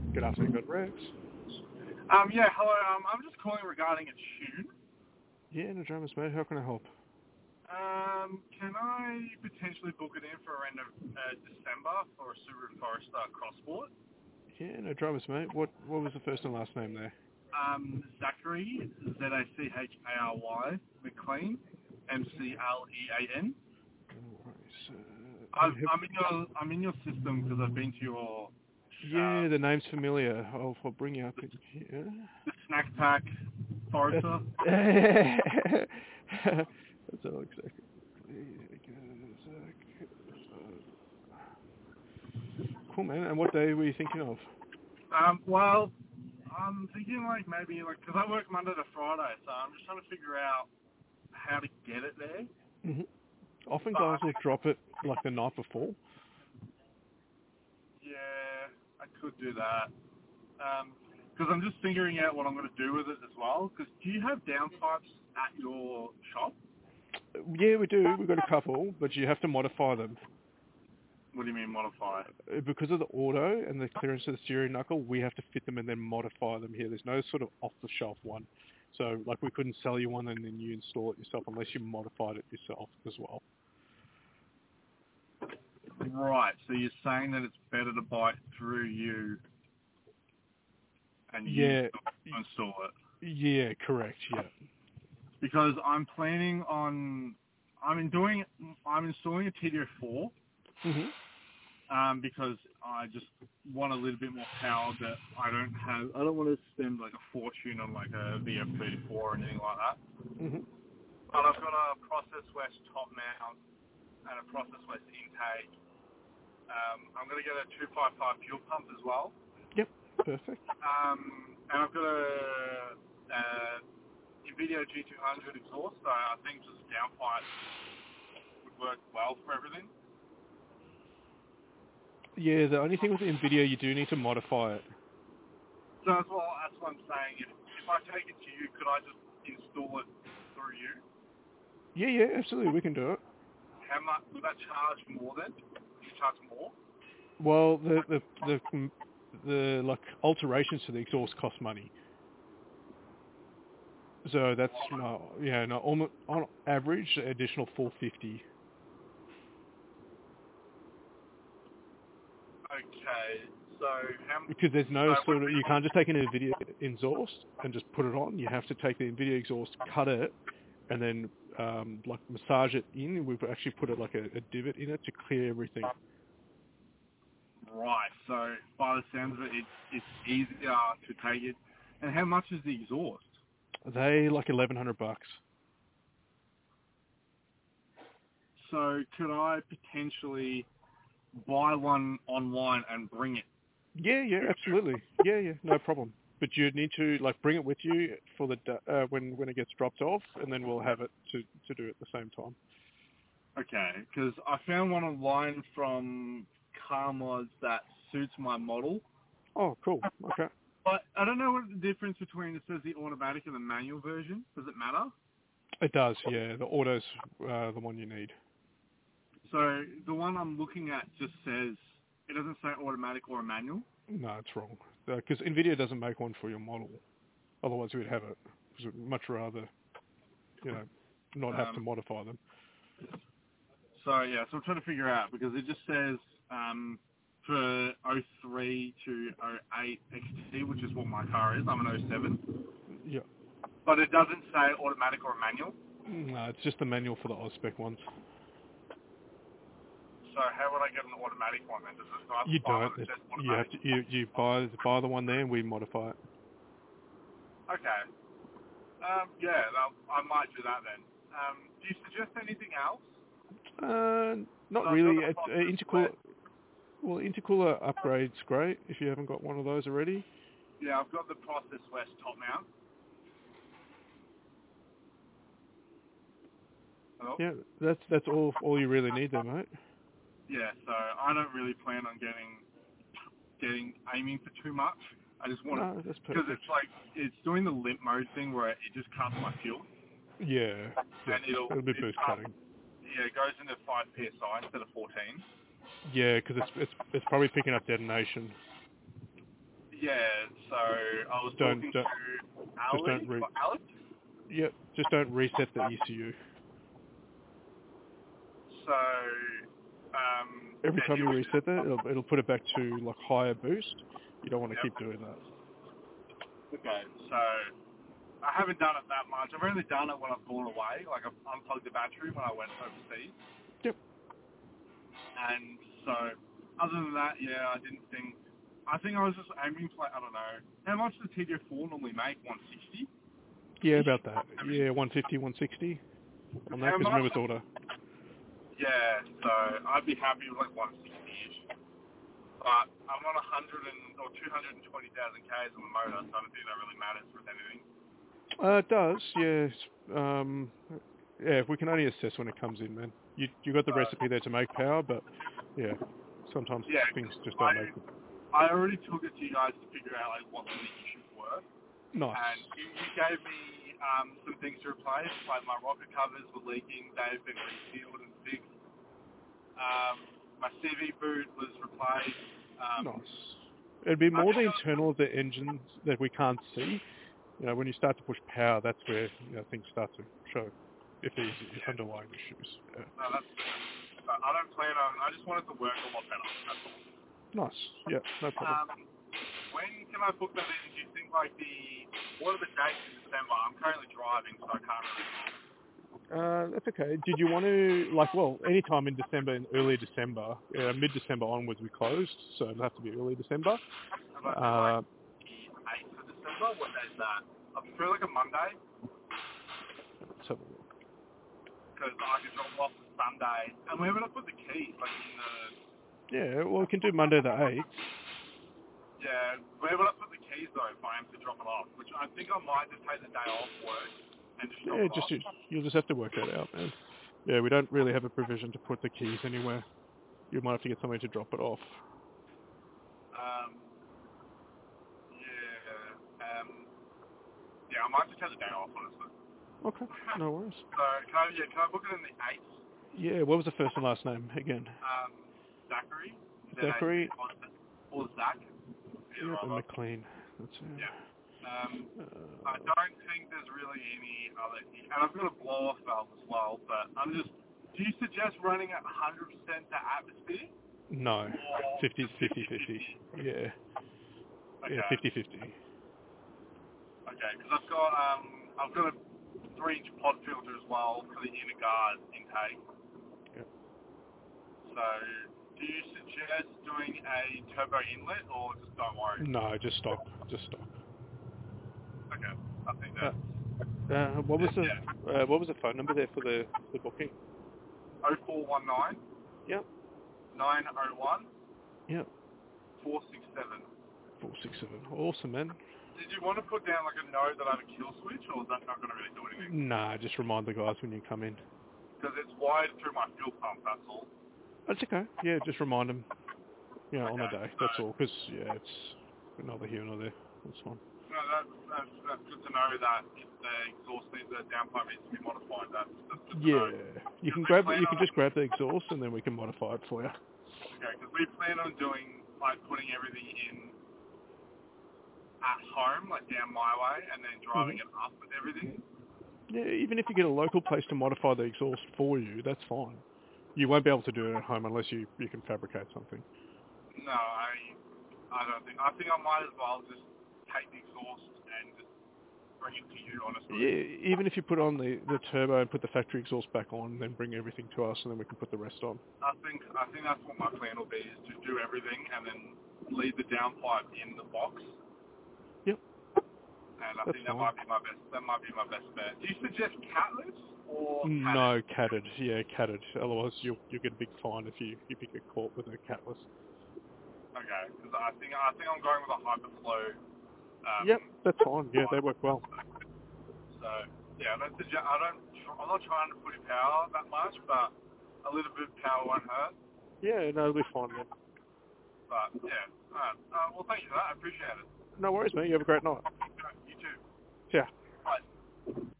Good afternoon, got Rex. Yeah, hello. I'm just calling regarding a tune. Yeah, no dramas, mate. How can I help? Can I potentially book it in for around December for a Subaru Forester Cross Sport? Yeah, no dramas, mate. What was the first and last name there? Zachary, Zachary, McLean, McLean. No worries. I'm in your system because I've been to your Yeah, the name's familiar. I'll bring you up in here. the snack pack Forester. That's all exactly. Cool, man. And what day were you thinking of? Well, I'm thinking maybe because I work Monday to Friday, so I'm just trying to figure out how to get it there. hmm Often But guys will drop it like the night before. yeah, I could do that. Because I'm just figuring out what I'm going to do with it as well. Because do you have downpipes at your shop? Yeah, we do. We've got a couple, but you have to modify them. What do you mean modify? Because of the auto and the clearance of the steering knuckle, we have to fit them and then modify them here. There's no sort of off-the-shelf one. So, like, we couldn't sell you one and then you install it yourself unless you modified it yourself as well. Right. So you're saying that it's better to buy it through you and you Yeah, install it? yeah, correct, yeah. Because I'm planning on I'm installing a TDO4. hmm Because I just want a little bit more power that I don't have. I don't want to spend like a fortune on like a VF34 or anything like that. hmm But I've got a Process West top mount and a Process West intake. I'm going to get a 255 fuel pump as well. Yep, perfect. And I've got a NVIDIA G200 exhaust, so I think just downpipe would work well for everything. Yeah, the only thing with the NVIDIA, you do need to modify it. So that's what I'm saying. If I take it to you, could I just install it through you? Yeah, absolutely, we can do it. How much would that charge more then? Would you charge more? Well, the like alterations to the exhaust cost money. So that's almost on average additional $450. Okay. So Because there's no sort of, you can't just take an NVIDIA exhaust and just put it on. You have to take the NVIDIA exhaust, cut it, and then like massage it in. We've actually put like a divot in it to clear everything. right. So by the sounds of it, it's easier to take it. And how much is the exhaust? They like $1,100. So could I potentially buy one online and bring it? Yeah, absolutely. Yeah, no problem. But you need to like bring it with you for the when it gets dropped off, and then we'll have it to do at the same time. Okay, because I found one online from Car Mods that suits my model. Oh, cool. Okay. But I don't know what the difference between it says the automatic and the manual version. Does it matter? It does. Yeah, the auto's the one you need. So the one I'm looking at just says, it doesn't say automatic or a manual. No, it's wrong. Because NVIDIA doesn't make one for your model. Otherwise, we'd have it. Because we'd much rather, not have to modify them. So I'm trying to figure out because it just says for 03 to 08 XT, which is what my car is. I'm an 07. Yeah. But it doesn't say automatic or a manual. No, it's just the manual for the Auspec ones. So how would I get an automatic one then? Does it buy You one don't. that says You have automatic? to. You buy the one there, and we modify it. Okay. I might do that then. Do you suggest anything else? Not So I've really. got a It's Process intercooler. West. Well, intercooler upgrade's great if you haven't got one of those already. Yeah, I've got the Process West top mount. Hello? Yeah, that's all you really need there, mate. Yeah, so I don't really plan on aiming for too much. I just want No, it that's because perfect. it's doing the limp mode thing where it just cuts my fuel Yeah, and it'll be boost cutting. It goes into 5 psi instead of 14. Yeah, because it's probably picking up detonation. Yeah, so I was Don't, talking don't to just don't Alex. yeah, just don't reset the ECU. So, Every yeah, time you reset that, it'll put it back to like higher boost. You don't want to keep doing that. okay, so I haven't done it that much. I've only done it when I've gone away, like I've unplugged the battery when I went overseas. Yep. And so, other than that, yeah, I think I was just aiming for, like, I don't know, how much does TJ4 normally make? 160? Yeah, about that. Yeah, 150, 160 on that, because remember it's order. Yeah, so I'd be happy with like 160-ish. But I'm on 220,000 Ks on the motor, so I don't think that really matters with anything. It does, yes. Yeah, we can only assess when it comes in, man. You got the recipe there to make power, but yeah, sometimes things just don't make it. I already took it to you guys to figure out like what the issues were. Nice. And you gave me some things to replace, like my rocker covers were leaking, they've been resealed and fixed. My CV boot was replaced. Nice. It'd be more the internal of the engines that we can't see. You know, when you start to push power, that's where things start to show if there's underlying issues. Yeah. No, that's good. But I don't plan on. I just want it to work a lot better. That's all. Nice. Yeah, no problem. When can I book that in? Do you think like what are the dates in December? I'm currently driving, so I can't really. That's okay. Did you want to, any time in December, in early December, mid-December onwards we closed, so it'll have to be early December. About the 8th of December? What day is that? I prefer like a Monday. Let's have a look. Because I can drop off the Sunday. And where would I put the keys? Like in the... Yeah, well, we can do Monday the 8th. Yeah, where would I put the keys though if I am to drop it off? Which I think I might just take the day off work and just drop it off. You'll just have to work that out, man. Yeah, we don't really have a provision to put the keys anywhere. You might have to get somebody to drop it off. Yeah, I might just take the day off, honestly. Okay, no worries. So, can I book it in the 8th? Yeah, what was the first and last name again? Zachary. Zachary. Or Zach. Yep, and McLean. That's it. Yeah. I don't think there's really any other... And I've got a blow-off valve as well, but do you suggest running at 100% to atmosphere? No. 50-50. Yeah. Okay. Yeah, 50-50. Okay, because I've got a 3-inch pod filter as well for the inner guard intake. Yep. So, do you suggest doing a turbo inlet or just don't worry? No, just stop. Just stop. Okay, I think that's... what was the phone number there for the booking? 0419. Yep. 901. Yep. 467. 467. Awesome, man. Did you want to put down like a note that I have a kill switch, or is that not going to really do anything? Nah, just remind the guys when you come in. Because it's wired through my fuel pump, that's all. That's okay. Yeah, just remind them. Okay, on the day. That's all. Because it's neither here nor there. That's fine. No, that's good to know that if the exhaust needs the downpipe needs to be modified. That's good to know. You can just grab the exhaust and then we can modify it for you. Okay, because we plan on doing putting everything in at home, like down my way, and then driving it up with everything. Yeah, even if you get a local place to modify the exhaust for you, that's fine. You won't be able to do it at home unless you can fabricate something. No, I don't think. I think I might as well just take the exhaust and just bring it to you, honestly. Yeah, even if you put on the turbo and put the factory exhaust back on, then bring everything to us and then we can put the rest on. I think that's what my plan will be, is to do everything and then leave the downpipe in the box. Yep. And I think that might be my best bet. Do you suggest catless or catted? No, catted. Yeah, catted. Otherwise you'll get a big fine if you get caught with a catless. Okay, because I think I'm going with a Hyperflow. Yep, that's fine. Yeah, they work well. So yeah, I'm not trying to put in power that much, but a little bit of power won't hurt. Yeah, no, it'll be fine, man. But yeah, alright. Well, thank you for that. I appreciate it. No worries, mate. You have a great night. You too. Yeah. Bye.